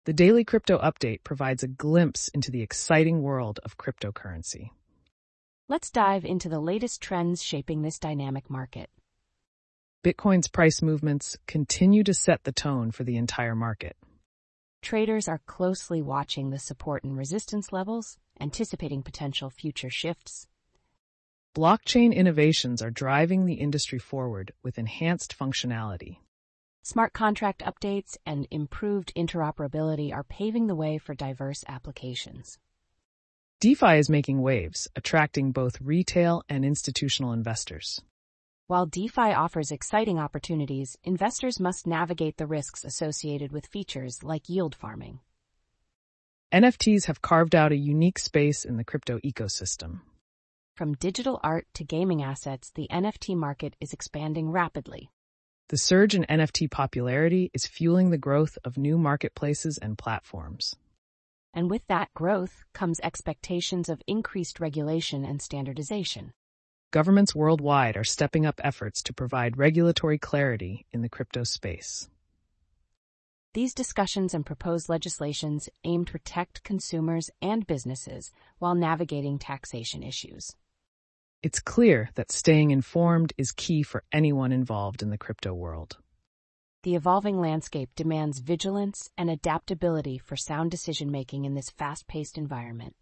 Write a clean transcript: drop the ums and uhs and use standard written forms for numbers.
The Daily Crypto Update provides a glimpse into the exciting world of cryptocurrency. Let's dive into the latest trends shaping this dynamic market. Bitcoin's price movements continue to set the tone for the entire market. Traders are closely watching the support and resistance levels, anticipating potential future shifts. Blockchain innovations are driving the industry forward with enhanced functionality. Smart contract updates and improved interoperability are paving the way for diverse applications. DeFi is making waves, attracting both retail and institutional investors. While DeFi offers exciting opportunities, investors must navigate the risks associated with features like yield farming. NFTs have carved out a unique space in the crypto ecosystem. From digital art to gaming assets, the NFT market is expanding rapidly. The surge in NFT popularity is fueling the growth of new marketplaces and platforms. And with that growth comes expectations of increased regulation and standardization. Governments worldwide are stepping up efforts to provide regulatory clarity in the crypto space. These discussions and proposed legislations aim to protect consumers and businesses while navigating taxation issues. It's clear that staying informed is key for anyone involved in the crypto world. The evolving landscape demands vigilance and adaptability for sound decision-making in this fast-paced environment.